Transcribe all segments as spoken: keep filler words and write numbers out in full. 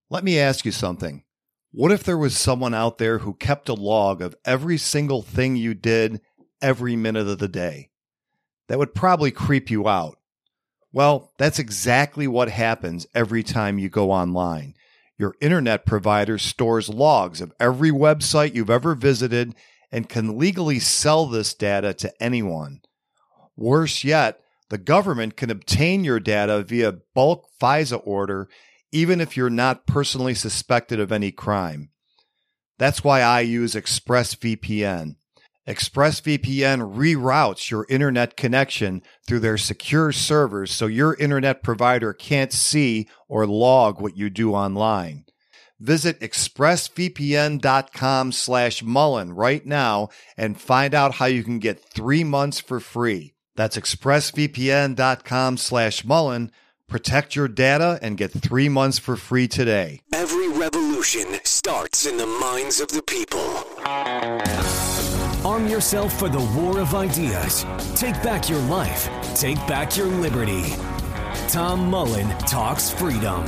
Let me ask you something. What if there was someone out there who kept a log of every single thing you did every minute of the day? That would probably creep you out. Well, that's exactly what happens every time you go online. Your internet provider stores logs of every website you've ever visited and can legally sell this data to anyone. Worse yet, the government can obtain your data via bulk FISA order even if you're not personally suspected of any crime. That's why I use ExpressVPN. ExpressVPN reroutes your internet connection through their secure servers so your internet provider can't see or log what you do online. Visit expressvpn.com slash Mullen right now and find out how you can get three months for free. That's expressvpn.com slash Mullen. Protect your data and get three months for free today. Every revolution starts in the minds of the people. Arm yourself for the war of ideas. Take back your life. Take back your liberty. Tom Mullen Talks Freedom.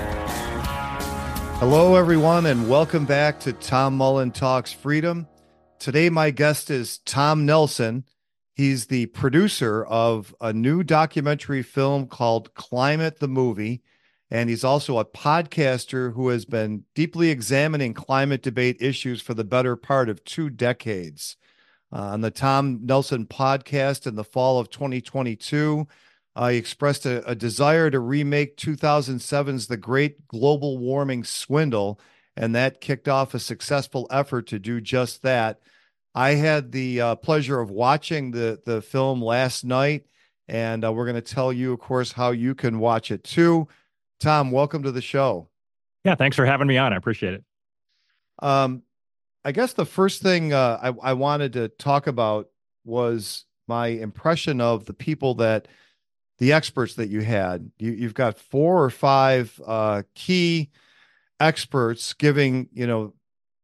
Hello, everyone, and welcome back to Tom Mullen Talks Freedom. Today, my guest is Tom Nelson. He's the producer of a new documentary film called Climate the Movie, and he's also a podcaster who has been deeply examining climate debate issues for the better part of two decades. Uh, on the Tom Nelson podcast in the fall of twenty twenty-two, uh, he expressed a, a desire to remake two thousand seven's The Great Global Warming Swindle, and that kicked off a successful effort to do just that. I had the uh, pleasure of watching the, the film last night, and uh, we're going to tell you, of course, how you can watch it too. Tom, welcome to the show. Yeah, thanks for having me on. I appreciate it. Um, I guess the first thing uh, I, I wanted to talk about was my impression of the people that, the experts that you had. You, you've got four or five uh, key experts giving, you know,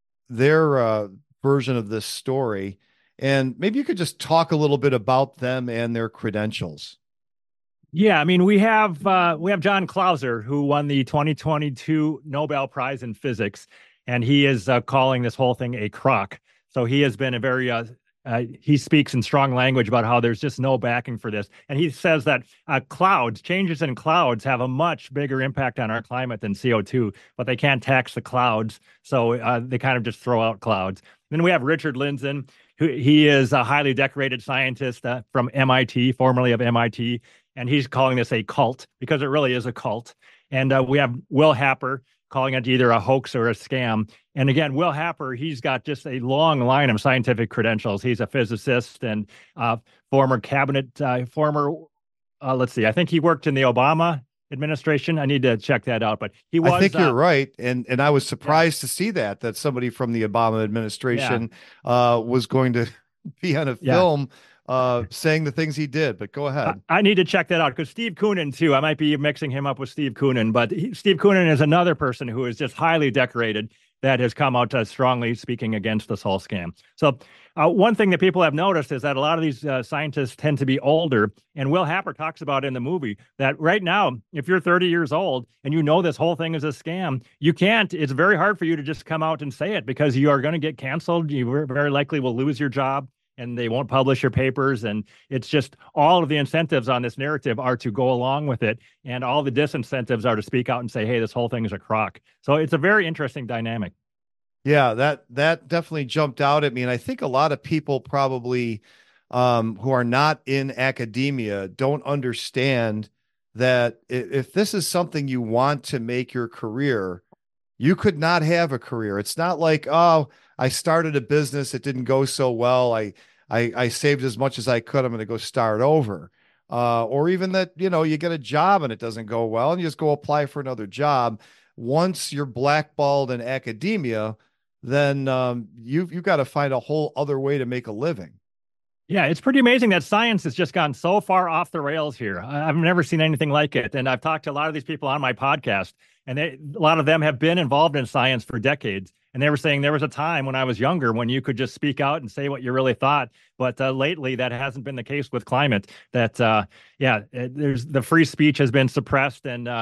their uh, version of this story, and maybe you could just talk a little bit about them and their credentials. Yeah, I mean, we have uh, we have John Clauser, who won the twenty twenty-two Nobel Prize in Physics, and he is uh, calling this whole thing a crock. So he has been a very uh, uh, he speaks in strong language about how there's just no backing for this, and he says that uh, clouds, changes in clouds, have a much bigger impact on our climate than C O two, but they can't tax the clouds, so uh, they kind of just throw out clouds. Then we have Richard Lindzen, who he is a highly decorated scientist uh, from M I T, formerly of M I T, and he's calling this a cult because it really is a cult. And uh, we have Will Happer calling it either a hoax or a scam. And again, Will Happer, he's got just a long line of scientific credentials. He's a physicist and uh, former cabinet, uh, former, uh, let's see, I think he worked in the Obama administration. I need to check that out, but he was. I think uh, you're right, and and I was surprised yeah. to see that that somebody from the Obama administration yeah. uh, was going to be on a film yeah. uh, saying the things he did. But go ahead. I, I need to check that out because Steve Koonin too. I might be mixing him up with Steve Koonin, but he, Steve Koonin is another person who is just highly decorated that has come out uh, strongly speaking against this whole scam. So uh, one thing that people have noticed is that a lot of these uh, scientists tend to be older. And Will Happer talks about in the movie that right now, if you're thirty years old and you know this whole thing is a scam, you can't, it's very hard for you to just come out and say it because you are going to get canceled. You very likely will lose your job and they won't publish your papers. And it's just all of the incentives on this narrative are to go along with it. And all the disincentives are to speak out and say, hey, this whole thing is a crock. So it's a very interesting dynamic. Yeah, that that definitely jumped out at me. And I think a lot of people probably um, who are not in academia don't understand that if this is something you want to make your career, you could not have a career. It's not like, oh, I started a business, it didn't go so well. I I, I saved as much as I could. I'm going to go start over. Uh, or even that, you know, you get a job and it doesn't go well and you just go apply for another job. Once you're blackballed in academia, then um, you've, you've got to find a whole other way to make a living. Yeah, it's pretty amazing that science has just gone so far off the rails here. I've never seen anything like it. And I've talked to a lot of these people on my podcast, and they, a lot of them have been involved in science for decades. And they were saying there was a time when I was younger when you could just speak out and say what you really thought. But uh, lately, that hasn't been the case with climate. That, uh, yeah, there's the free speech has been suppressed. And uh,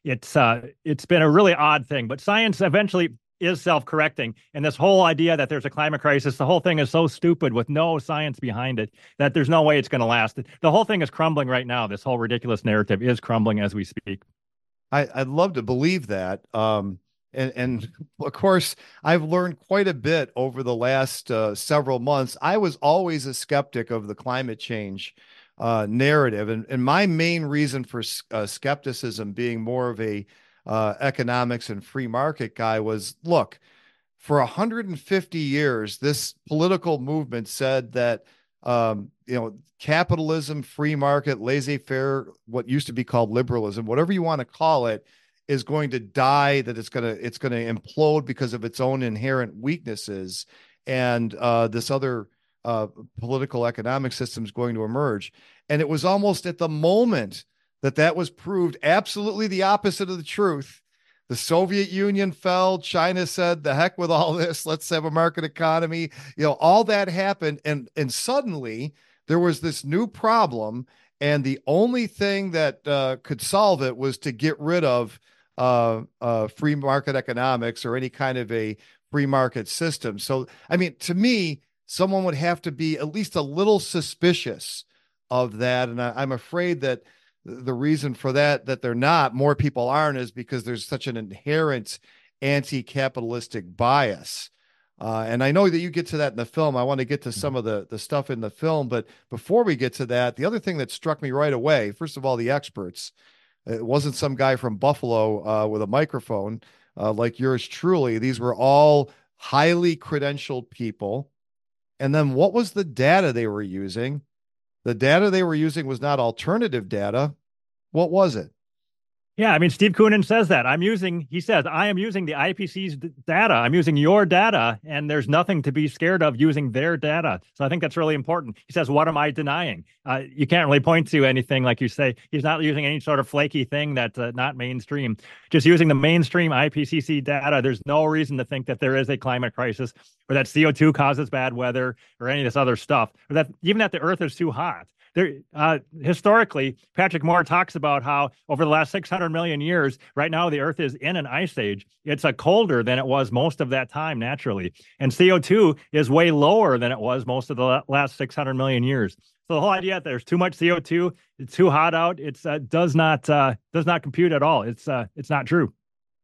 it's uh, it's been a really odd thing. But science eventually is self-correcting. And this whole idea that there's a climate crisis, the whole thing is so stupid with no science behind it that there's no way it's going to last. The whole thing is crumbling right now. This whole ridiculous narrative is crumbling as we speak. I, I'd love to believe that. Um, and, and of course, I've learned quite a bit over the last uh, several months. I was always a skeptic of the climate change uh, narrative. And, and my main reason for uh, skepticism being more of a uh, economics and free market guy was, look, for one hundred fifty years, this political movement said that, um, you know, capitalism, free market, laissez-faire, what used to be called liberalism, whatever you want to call it, is going to die, that it's going to, it's going to implode because of its own inherent weaknesses. And uh, this other uh, political economic system is going to emerge. And it was almost at the moment that that was proved absolutely the opposite of the truth. The Soviet Union fell. China said, the heck with all this. Let's have a market economy. You know, all that happened. And, and suddenly there was this new problem. And the only thing that uh, could solve it was to get rid of uh, uh, free market economics or any kind of a free market system. So, I mean, to me, someone would have to be at least a little suspicious of that. And I, I'm afraid that the reason for that, that they're not, more people aren't, is because there's such an inherent anti-capitalistic bias. Uh, and I know that you get to that in the film. I want to get to some of the, the stuff in the film. But before we get to that, the other thing that struck me right away, first of all, the experts. It wasn't some guy from Buffalo uh, with a microphone uh, like yours truly. These were all highly credentialed people. And then what was the data they were using? The data they were using was not alternative data. What was it? Yeah, I mean, Steve Koonin says that. I'm using, he says, I am using the I P C C's d- data. I'm using your data, and there's nothing to be scared of using their data. So I think that's really important. He says, what am I denying? Uh, you can't really point to anything, like you say. He's not using any sort of flaky thing that's uh, not mainstream. Just using the mainstream I P C C data, there's no reason to think that there is a climate crisis or that C O two causes bad weather or any of this other stuff, or that even that the Earth is too hot. There, uh, historically, Patrick Moore talks about how over the last six hundred million years, right now the Earth is in an ice age. It's a colder than it was most of that time naturally. And C O two is way lower than it was most of the last six hundred million years. So the whole idea that there's too much C O two, it's too hot out, it's uh, does not uh, does not compute at all. It's uh, it's not true.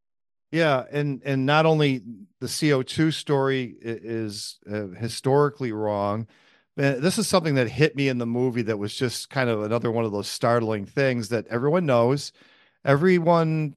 Yeah, and and not only the C O two story is uh, historically wrong. This is something that hit me in the movie that was just kind of another one of those startling things that everyone knows. Everyone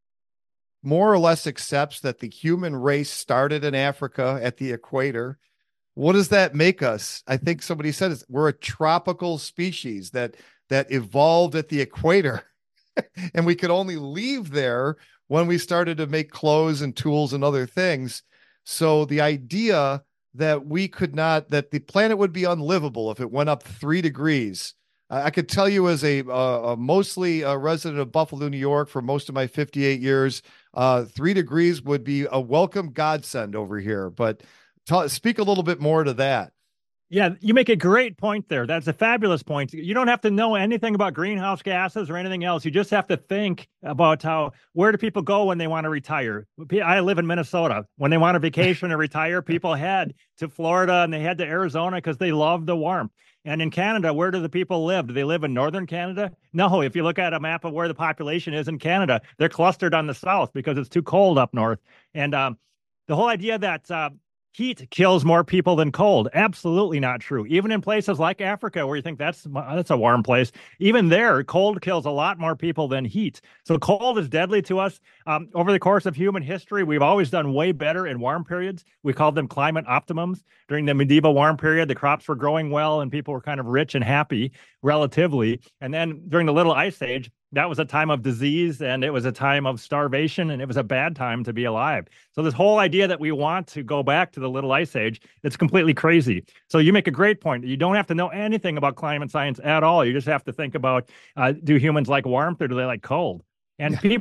more or less accepts that the human race started in Africa at the equator. What does that make us? I think somebody said it, we're a tropical species that that evolved at the equator. And we could only leave there when we started to make clothes and tools and other things. So the idea that we could not, that the planet would be unlivable if it went up three degrees. I could tell you as a, uh, a mostly a resident of Buffalo, New York for most of my fifty-eight years, uh, three degrees would be a welcome godsend over here. But t- speak a little bit more to that. Yeah, you make a great point there. That's a fabulous point. You don't have to know anything about greenhouse gases or anything else. You just have to think about how, where do people go when they want to retire? I live in Minnesota. When they want a vacation or retire, people head to Florida and they head to Arizona because they love the warmth. And in Canada, where do the people live? Do they live in northern Canada? No, if you look at a map of where the population is in Canada, they're clustered on the south because it's too cold up north. And um, the whole idea that uh, heat kills more people than cold. Absolutely not true. Even in places like Africa, where you think that's that's a warm place, even there, cold kills a lot more people than heat. So cold is deadly to us. Um, over the course of human history, we've always done way better in warm periods. We called them climate optimums. During the medieval warm period, the crops were growing well and people were kind of rich and happy relatively. And then during the Little Ice Age, that was a time of disease and it was a time of starvation and it was a bad time to be alive. So this whole idea that we want to go back to the Little Ice Age, it's completely crazy. So you make a great point. You don't have to know anything about climate science at all. You just have to think about, uh, do humans like warmth or do they like cold? And people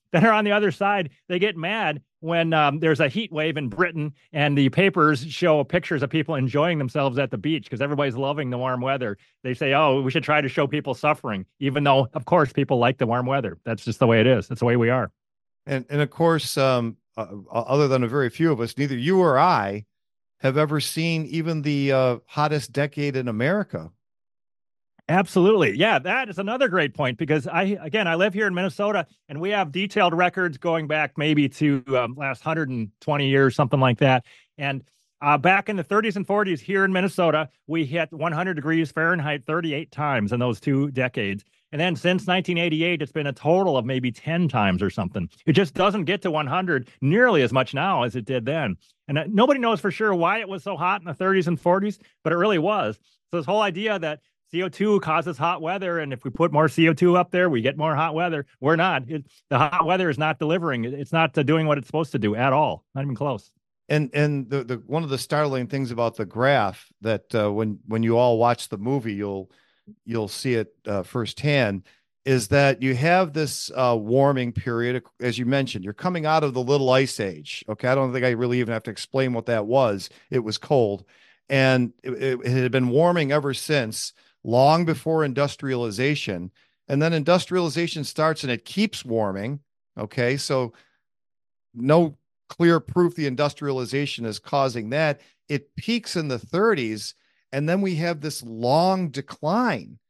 that are on the other side, they get mad when um, there's a heat wave in Britain and the papers show pictures of people enjoying themselves at the beach because everybody's loving the warm weather. They say, oh, we should try to show people suffering, even though, of course, people like the warm weather. That's just the way it is. That's the way we are. And, and of course, um, uh, other than a very few of us, neither you or I have ever seen even the uh, hottest decade in America. Absolutely. Yeah, that is another great point because I, again, I live here in Minnesota and we have detailed records going back maybe to um, last one hundred twenty years, something like that. And uh, back in the thirties and forties here in Minnesota, we hit one hundred degrees Fahrenheit thirty-eight times in those two decades. And then since nineteen eighty-eight, it's been a total of maybe ten times or something. It just doesn't get to one hundred nearly as much now as it did then. And uh, nobody knows for sure why it was so hot in the thirties and forties, but it really was. So this whole idea that C O two causes hot weather, and if we put more C O two up there, we get more hot weather. We're not. It, the hot weather is not delivering. It, it's not uh, doing what it's supposed to do at all. Not even close. And and the, the one of the startling things about the graph that uh, when when you all watch the movie, you'll you'll see it uh, firsthand, is that you have this uh, warming period, as you mentioned. You're coming out of the Little Ice Age. Okay, I don't think I really even have to explain what that was. It was cold, and it, it, it had been warming ever since, long before industrialization. And then industrialization starts and it keeps warming. Okay. So no clear proof the industrialization is causing that. It peaks in the thirties. And then we have this long decline.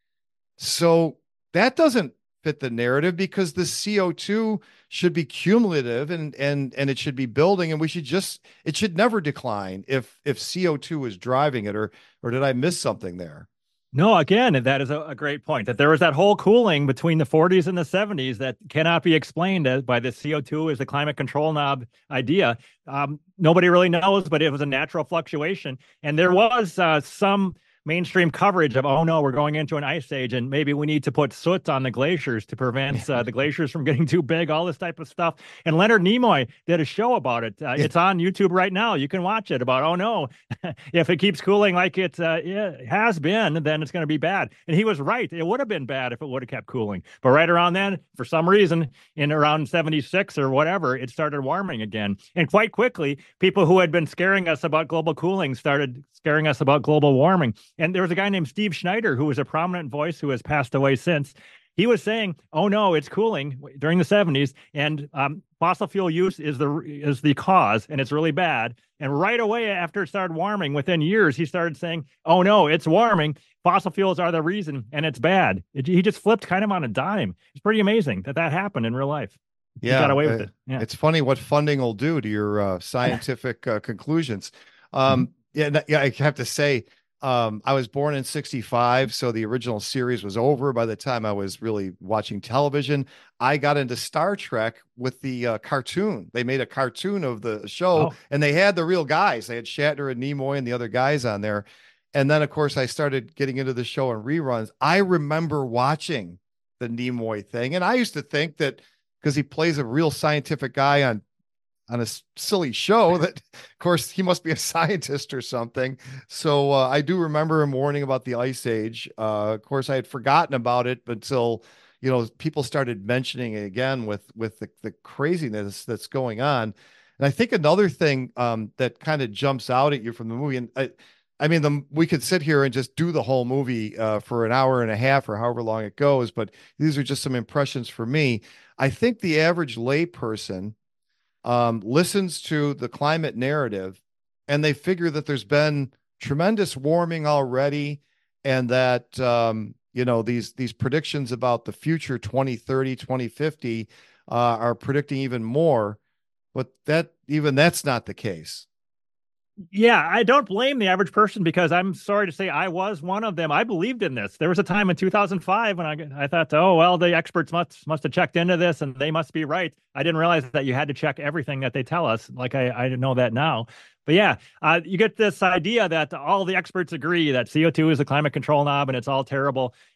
So that doesn't fit the narrative because the C O two should be cumulative and, and, and it should be building, and we should just, it should never decline if, if C O two is driving it, or, or did I miss something there? No, again, that is a, a great point, that there was that whole cooling between the forties and the seventies that cannot be explained as, by the C O two as the climate control knob idea. Um, nobody really knows, but it was a natural fluctuation. And there was uh, some mainstream coverage of, oh no, we're going into an ice age and maybe we need to put soot on the glaciers to prevent uh, the glaciers from getting too big, all this type of stuff. And Leonard Nimoy did a show about it. Uh, it's on YouTube right now. You can watch it about, oh no, if it keeps cooling like it, uh, it has been, then it's going to be bad. And he was right. It would have been bad if it would have kept cooling. But right around then, for some reason, in around seventy-six or whatever, it started warming again. And quite quickly, people who had been scaring us about global cooling started scaring us about global warming. And there was a guy named Steve Schneider, who was a prominent voice who has passed away since. He was saying, oh no, it's cooling during the seventies, and um, fossil fuel use is the is the cause, and it's really bad. And right away after it started warming, within years, he started saying, oh no, it's warming. Fossil fuels are the reason, and it's bad. It, he just flipped kind of on a dime. It's pretty amazing that that happened in real life. Yeah, he got away uh, with it. Yeah. It's funny what funding will do to your uh, scientific uh, conclusions. Um, mm-hmm. Yeah, yeah, I have to say, Um, I was born in sixty-five, so the original series was over by the time I was really watching television. I got into Star Trek with the uh, cartoon. They made a cartoon of the show, oh. and they had the real guys. They had Shatner and Nimoy and the other guys on there. And then, of course, I started getting into the show in reruns. I remember watching the Nimoy thing, and I used to think that because he plays a real scientific guy on on a silly show that, of course, he must be a scientist or something. So uh, I do remember him warning about the Ice Age. Uh, of course, I had forgotten about it until, you know, people started mentioning it again with, with the, the craziness that's going on. And I think another thing um, that kind of jumps out at you from the movie, and I, I mean, the, we could sit here and just do the whole movie uh, for an hour and a half or however long it goes, but these are just some impressions for me. I think the average layperson Um, listens to the climate narrative and they figure that there's been tremendous warming already, and that, um, you know, these, these predictions about the future twenty thirty, twenty fifty uh, are predicting even more, but that even that's not the case. Yeah, I don't blame the average person because I'm sorry to say I was one of them. I believed in this. There was a time in two thousand five when I I thought, oh, well, the experts must must have checked into this and they must be right. I didn't realize that you had to check everything that they tell us. Like I, I know that now. But yeah, uh, you get this idea that all the experts agree that C O two is a climate control knob and it's all terrible.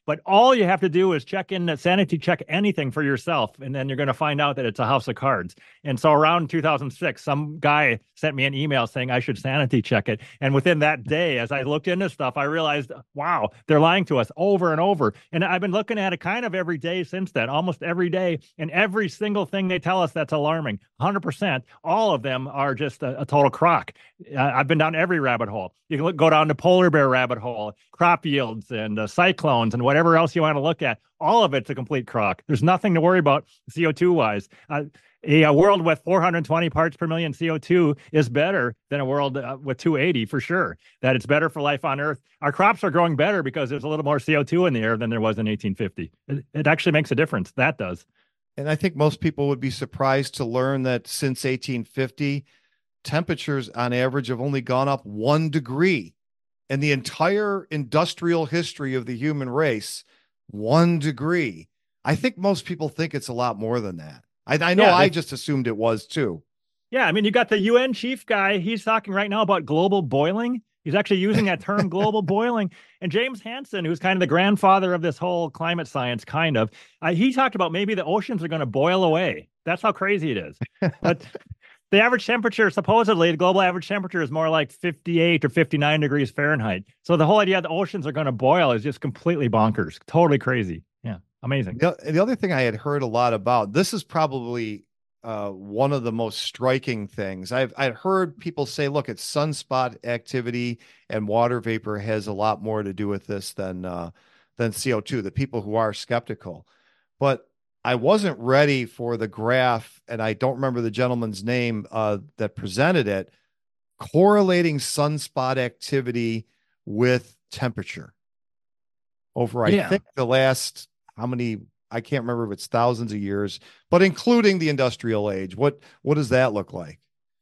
But all you have to do is check in, sanity check anything for yourself, and then you're going to find out that it's a house of cards. And so around two thousand six, some guy sent me an email saying I should sanity check it. And within that day, as I looked into stuff, I realized, wow, they're lying to us over and over. And I've been looking at it kind of every day since then, almost every day. And every single thing they tell us that's alarming, one hundred percent, all of them are just a, a total crock. Uh, I've been down every rabbit hole. You can look, go down the polar bear rabbit hole, crop yields and uh, cyclones and whatever else you want to look at. All of it's a complete crock. There's nothing to worry about C O two wise. Uh, a, a world with four hundred twenty parts per million C O two is better than a world uh, with two hundred eighty for sure. That it's better for life on Earth. Our crops are growing better because there's a little more C O two in the air than there was in eighteen fifty. It, it actually makes a difference. That does. And I think most people would be surprised to learn that since eighteen fifty, temperatures on average have only gone up one degree. In the entire industrial history of the human race, one degree. I think most people think it's a lot more than that. I, I know yeah, I just assumed it was too. Yeah, I mean, you got the U N chief guy. He's talking right now about global boiling. He's actually using that term, global boiling. And James Hansen, who's kind of the grandfather of this whole climate science, kind of, uh, he talked about maybe the oceans are going to boil away. That's how crazy it is. But the average temperature, supposedly, the global average temperature is more like fifty-eight or fifty-nine degrees Fahrenheit. So the whole idea the oceans are going to boil is just completely bonkers. Totally crazy. Yeah, amazing. The, the other thing I had heard a lot about, this is probably uh, one of the most striking things. I've I've heard people say, look, it's sunspot activity and water vapor has a lot more to do with this than uh, than C O two, the people who are skeptical. But I wasn't ready for the graph, and I don't remember the gentleman's name uh, that presented it, correlating sunspot activity with temperature over, I yeah. think, the last, how many, I can't remember if it's thousands of years, but including the industrial age. What, what does that look like?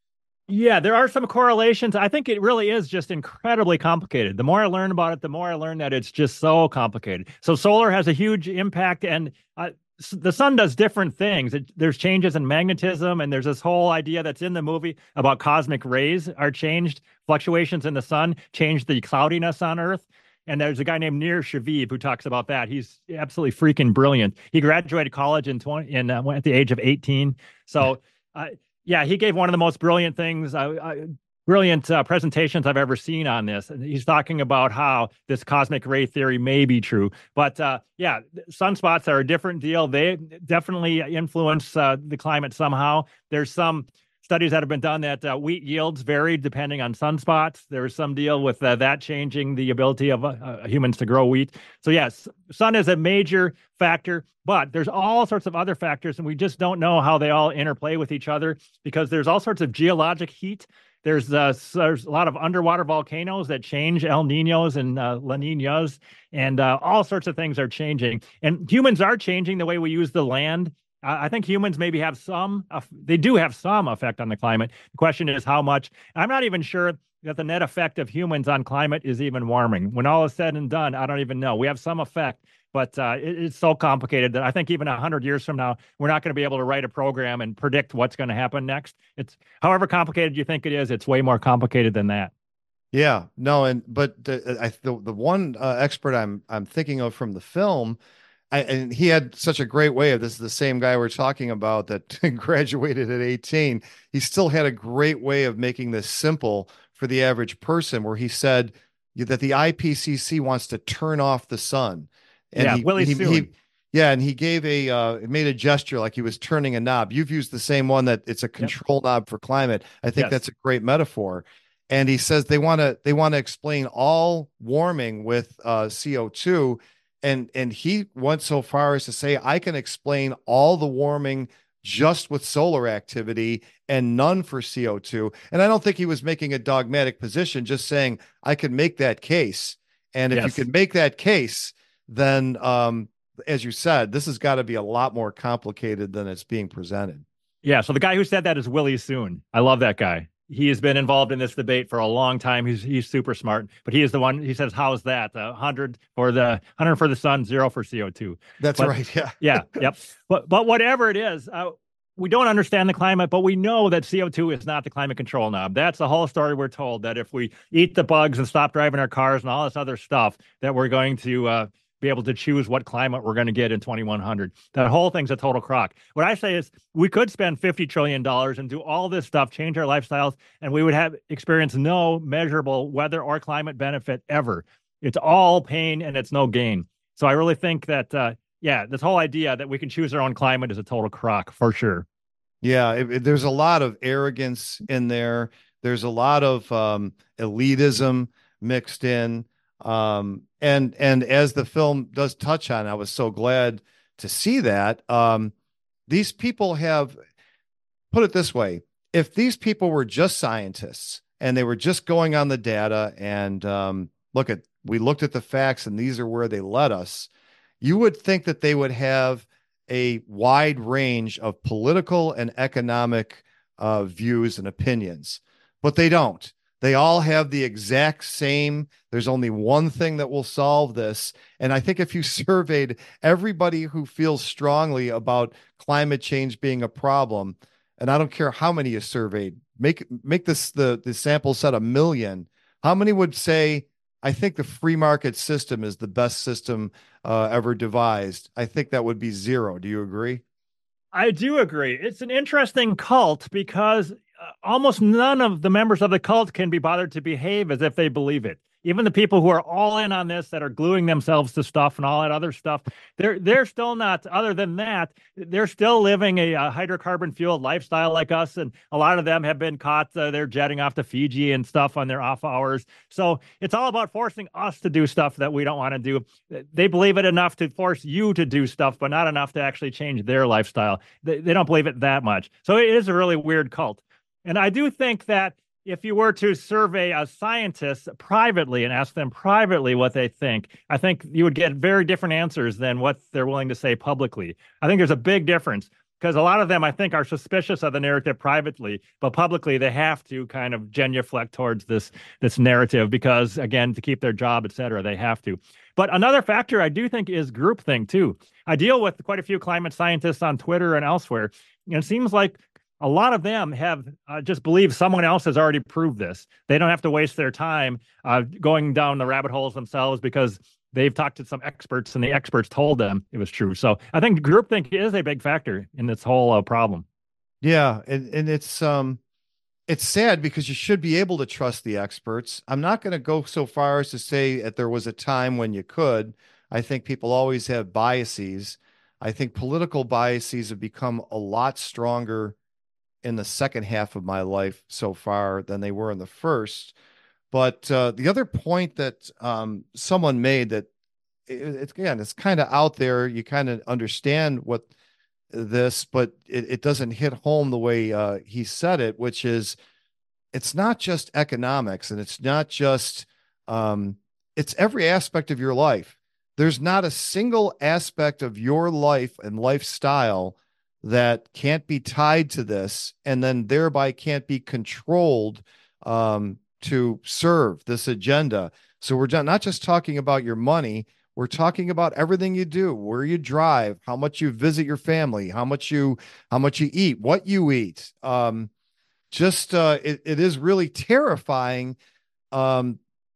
Yeah, there are some correlations. I think it really is just incredibly complicated. The more I learn about it, the more I learn that it's just so complicated. So solar has a huge impact, and uh, the sun does different things. It, there's changes in magnetism, and there's this whole idea that's in the movie about cosmic rays are changed. Fluctuations in the sun change the cloudiness on Earth. And there's a guy named Nir Shaviv who talks about that. He's absolutely freaking brilliant. He graduated college in twenty in uh, at the age of eighteen. So, uh, yeah, he gave one of the most brilliant things. Uh, uh, Brilliant uh, presentations I've ever seen on this. And he's talking about how this cosmic ray theory may be true. But uh, yeah, sunspots are a different deal. They definitely influence uh, the climate somehow. There's some studies that have been done that uh, wheat yields vary depending on sunspots. There's some deal with uh, that changing the ability of uh, humans to grow wheat. So yes, sun is a major factor, but there's all sorts of other factors, and we just don't know how they all interplay with each other because there's all sorts of geologic heat. There's, uh, there's a lot of underwater volcanoes that change El Niños and uh, La Niñas, and uh, all sorts of things are changing. And humans are changing the way we use the land. Uh, I think humans maybe have some, uh, they do have some effect on the climate. The question is how much. I'm not even sure that the net effect of humans on climate is even warming. When all is said and done, I don't even know. We have some effect, but uh, it, it's so complicated that I think even one hundred years from now, we're not going to be able to write a program and predict what's going to happen next. It's however complicated you think it is, it's way more complicated than that. Yeah, no, and but the I, the, the one uh, expert I'm I'm thinking of from the film, I, and he had such a great way of this. Is the same guy we're talking about that graduated at eighteen. He still had a great way of making this simple for the average person, where he said that the I P C C wants to turn off the sun. And yeah, he, Willie he, Soon. He, yeah, and he gave a uh, made a gesture like he was turning a knob. You've used the same one, that it's a control yep. knob for climate. I think yes. that's a great metaphor. And he says they want to they want to explain all warming with uh, C O two, and and he went so far as to say I can explain all the warming just with solar activity and none for C O two. And I don't think he was making a dogmatic position, just saying I could make that case. And if yes. you could make that case, then, um, as you said, this has got to be a lot more complicated than it's being presented. Yeah. So the guy who said that is Willie Soon. I love that guy. He has been involved in this debate for a long time. He's he's super smart, but he is the one. He says, "How's that? A hundred for the hundred for the sun, zero for C O two." That's but, right. Yeah. yeah. Yep. But but whatever it is, uh, we don't understand the climate, but we know that C O two is not the climate control knob. That's the whole story. We're told that if we eat the bugs and stop driving our cars and all this other stuff, that we're going to uh, be able to choose what climate we're going to get in twenty-one hundred. That whole thing's a total crock. What I say is we could spend fifty trillion dollars and do all this stuff, change our lifestyles, and we would have experienced no measurable weather or climate benefit ever. It's all pain and it's no gain. So I really think that, uh, yeah, this whole idea that we can choose our own climate is a total crock for sure. Yeah, it, it, there's a lot of arrogance in there. There's a lot of um, elitism mixed in. Um, and and as the film does touch on, I was so glad to see that. Um, these people have, put it this way, if these people were just scientists and they were just going on the data and um, look at, we looked at the facts and these are where they led us, you would think that they would have a wide range of political and economic uh, views and opinions, but they don't. They all have the exact same. There's only one thing that will solve this. And I think if you surveyed everybody who feels strongly about climate change being a problem, and I don't care how many you surveyed, make make this the, the sample set a million, how many would say, I think the free market system is the best system uh, ever devised? I think that would be zero. Do you agree? I do agree. It's an interesting cult because uh, almost none of the members of the cult can be bothered to behave as if they believe it. Even the people who are all in on this, that are gluing themselves to stuff and all that other stuff, they're they're still not. Other than that, they're still living a, a hydrocarbon fueled lifestyle like us, and a lot of them have been caught. Uh, they're jetting off to Fiji and stuff on their off hours. So it's all about forcing us to do stuff that we don't want to do. They believe it enough to force you to do stuff, but not enough to actually change their lifestyle. They, they don't believe it that much. So it is a really weird cult, and I do think that if you were to survey a scientist privately and ask them privately what they think, I think you would get very different answers than what they're willing to say publicly. I think there's a big difference because a lot of them, I think, are suspicious of the narrative privately, but publicly they have to kind of genuflect towards this, this narrative because, again, to keep their job, et cetera, they have to. But another factor I do think is groupthink, too. I deal with quite a few climate scientists on Twitter and elsewhere, and it seems like a lot of them have uh, just believed someone else has already proved this. They don't have to waste their time uh, going down the rabbit holes themselves because they've talked to some experts and the experts told them it was true. So I think groupthink is a big factor in this whole uh, problem. Yeah, and, and it's um, it's sad because you should be able to trust the experts. I'm not going to go so far as to say that there was a time when you could. I think people always have biases. I think political biases have become a lot stronger in the second half of my life so far than they were in the first. But uh, the other point that um, someone made that it, it's again, it's kind of out there. You kind of understand what this, but it, it doesn't hit home the way uh, he said it, which is it's not just economics and it's not just, um, it's every aspect of your life. There's not a single aspect of your life and lifestyle that can't be tied to this and then thereby can't be controlled um, to serve this agenda. So we're not just talking about your money. We're talking about everything you do, where you drive, how much you visit your family, how much you, how much you eat, what you eat. Um, just, uh, it, it is really terrifying. Um,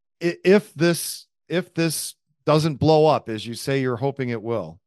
if this, if this doesn't blow up, as you say, you're hoping it will.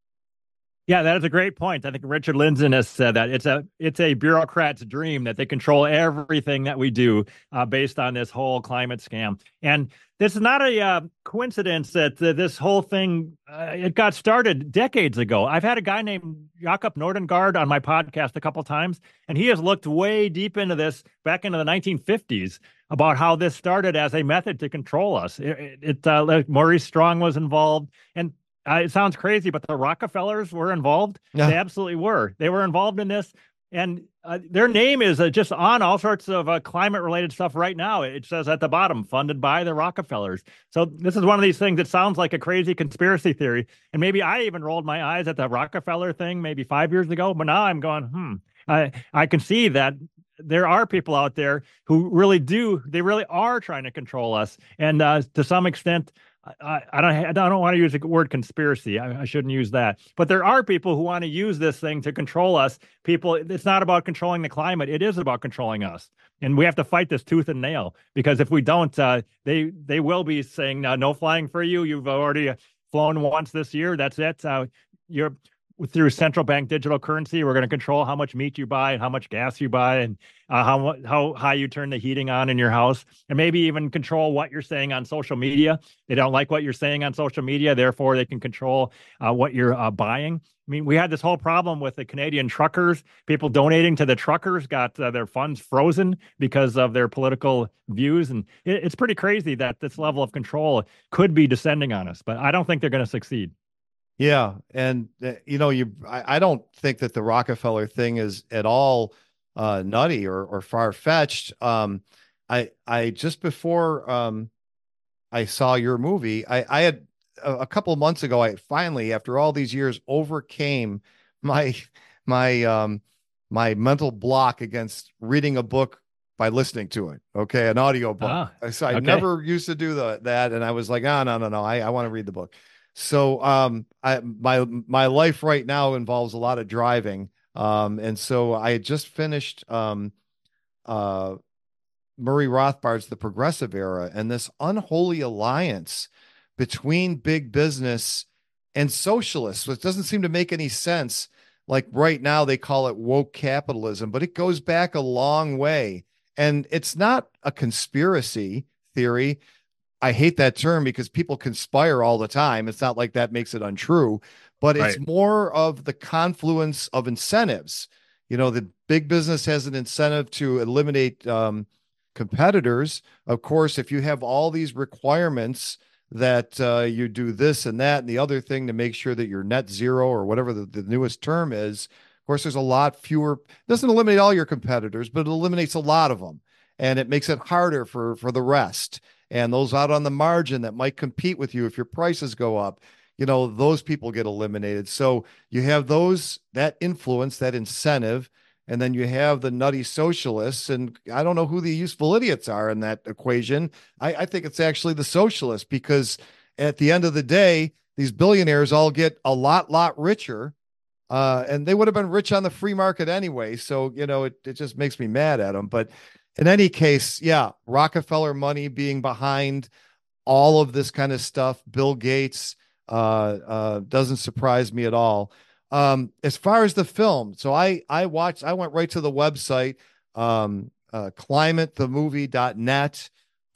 Yeah, that is a great point. I think Richard Lindzen has said that it's a it's a bureaucrat's dream that they control everything that we do uh, based on this whole climate scam. And this is not a uh, coincidence that uh, this whole thing, uh, it got started decades ago. I've had a guy named Jakob Nordengard on my podcast a couple times, and he has looked way deep into this back into the nineteen fifties about how this started as a method to control us. It, it uh, like Maurice Strong was involved, and Uh, it sounds crazy, but the Rockefellers were involved. Yeah. They absolutely were. They were involved in this. And uh, their name is uh, just on all sorts of uh, climate-related stuff right now. It says at the bottom, funded by the Rockefellers. So this is one of these things that sounds like a crazy conspiracy theory. And maybe I even rolled my eyes at the Rockefeller thing maybe five years ago. But now I'm going, hmm, I, I can see that there are people out there who really do. They really are trying to control us. And uh, to some extent, I, I don't I don't want to use the word conspiracy. I, I shouldn't use that. But there are people who want to use this thing to control us. People, it's not about controlling the climate. It is about controlling us. And we have to fight this tooth and nail, because if we don't, uh, they they will be saying, uh, no flying for you. You've already flown once this year. That's it. Uh, you're through central bank digital currency. We're going to control how much meat you buy and how much gas you buy and uh, how how high you turn the heating on in your house, and maybe even control what you're saying on social media. They don't like what you're saying on social media, therefore they can control uh, what you're uh, buying. I mean, we had this whole problem with the Canadian truckers. People donating to the truckers got uh, their funds frozen because of their political views. And it, it's pretty crazy that this level of control could be descending on us, but I don't think they're going to succeed. Yeah. And, uh, you know, you, I, I don't think that the Rockefeller thing is at all uh, nutty or, or far fetched. Um, I, I just before um, I saw your movie, I, I had a, a couple of months ago, I finally, after all these years, overcame my, my, um, my mental block against reading a book by listening to it. Okay. An audio book. Ah, so I okay. never used to do the, that. And I was like, oh, no, no, no. I, I want to read the book. So um, I, my my life right now involves a lot of driving, um, and so I had just finished um, uh, Murray Rothbard's The Progressive Era, and this unholy alliance between big business and socialists, which doesn't seem to make any sense. Like right now, they call it woke capitalism, but it goes back a long way, and it's not a conspiracy theory. I hate that term because people conspire all the time. It's not like that makes it untrue, but it's right. more of the confluence of incentives. You know, the big business has an incentive to eliminate um, competitors. Of course, if you have all these requirements that uh, you do this and that and the other thing to make sure that you're net zero or whatever the, the newest term is, of course, there's a lot fewer. It doesn't eliminate all your competitors, but it eliminates a lot of them. And it makes it harder for, for the rest. And those out on the margin that might compete with you if your prices go up, you know, those people get eliminated. So you have those, that influence, that incentive, and then you have the nutty socialists. And I don't know who the useful idiots are in that equation. I, I think it's actually the socialists, because at the end of the day, these billionaires all get a lot, lot richer. Uh, and they would have been rich on the free market anyway. So, you know, it, it just makes me mad at them. But in any case, yeah, Rockefeller money being behind all of this kind of stuff, Bill Gates, uh, uh, doesn't surprise me at all. Um, as far as the film, so I I watched, I went right to the website, um, uh, climate the movie dot net.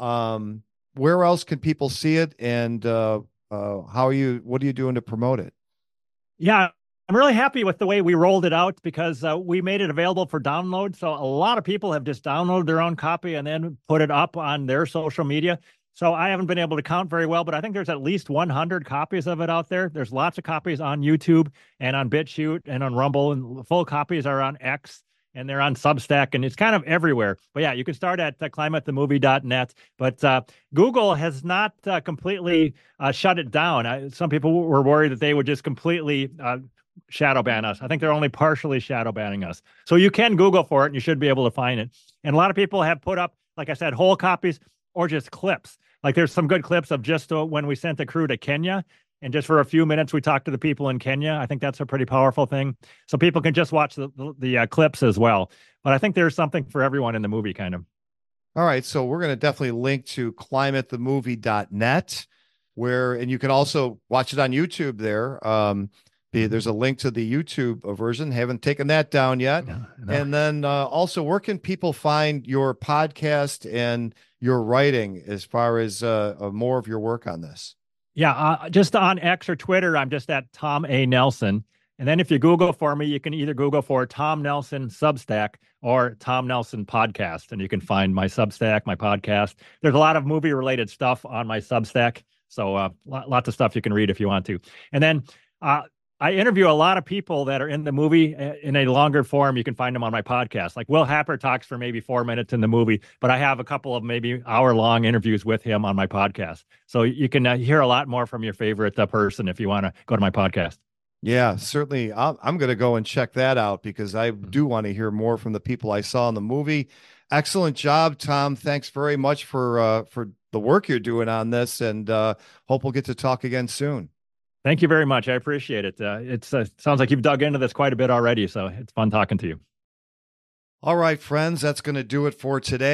Um, where else can people see it? And uh, uh, how are you, what are you doing to promote it? Yeah. I'm really happy with the way we rolled it out, because uh, we made it available for download. So a lot of people have just downloaded their own copy and then put it up on their social media. So I haven't been able to count very well, but I think there's at least one hundred copies of it out there. There's lots of copies on YouTube and on BitChute and on Rumble, and full copies are on X and they're on Substack, and it's kind of everywhere. But yeah, you can start at uh, climate the movie dot net. But uh, Google has not uh, completely uh, shut it down. I, some people were worried that they would just completely uh, shadow ban us. I think they're only partially shadow banning us. So you can Google for it and you should be able to find it. And a lot of people have put up, like I said, whole copies or just clips. Like there's some good clips of just uh, when we sent the crew to Kenya, and just for a few minutes we talked to the people in Kenya. I think that's a pretty powerful thing. So people can just watch the, the, the uh, clips as well. But I think there's something for everyone in the movie, kind of. All right. So we're going to definitely link to climate the movie dot net, where, and you can also watch it on YouTube there. Um, There's a link to the YouTube version. Haven't taken that down yet. No, no. And then uh, also, where can people find your podcast and your writing as far as uh, uh, more of your work on this? Yeah, uh, just on X or Twitter, I'm just at Tom A. Nelson. And then if you Google for me, you can either Google for Tom Nelson Substack or Tom Nelson Podcast. And you can find my Substack, my podcast. There's a lot of movie-related stuff on my Substack. So uh, lots of stuff you can read if you want to. And then uh, I interview a lot of people that are in the movie in a longer form. You can find them on my podcast. Like Will Happer talks for maybe four minutes in the movie, but I have a couple of maybe hour long interviews with him on my podcast. So you can uh, hear a lot more from your favorite uh, person if you want to go to my podcast. Yeah, certainly. I'm, I'm going to go and check that out, because I do want to hear more from the people I saw in the movie. Excellent job, Tom. Thanks very much for, uh, for the work you're doing on this, and uh, hope we'll get to talk again soon. Thank you very much. I appreciate it. Uh, it's uh, sounds like you've dug into this quite a bit already, so it's fun talking to you. All right, friends, that's going to do it for today.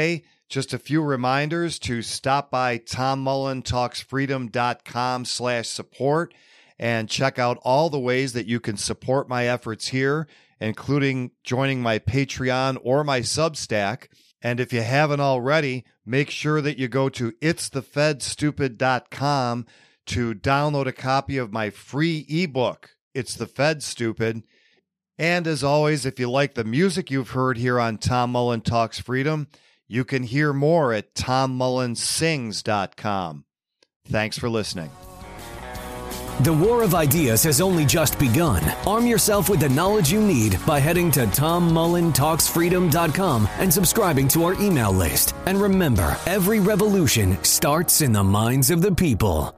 Just a few reminders to stop by tom mullen talks freedom dot com slash support and check out all the ways that you can support my efforts here, including joining my Patreon or my Substack. And if you haven't already, make sure that you go to its the fed stupid dot com to download a copy of my free ebook, It's the Fed Stupid. And as always, if you like the music you've heard here on Tom Mullen Talks Freedom, you can hear more at tom mullen sings dot com. Thanks for listening. The war of ideas has only just begun. Arm yourself with the knowledge you need by heading to tom mullen talks freedom dot com and subscribing to our email list. And remember, every revolution starts in the minds of the people.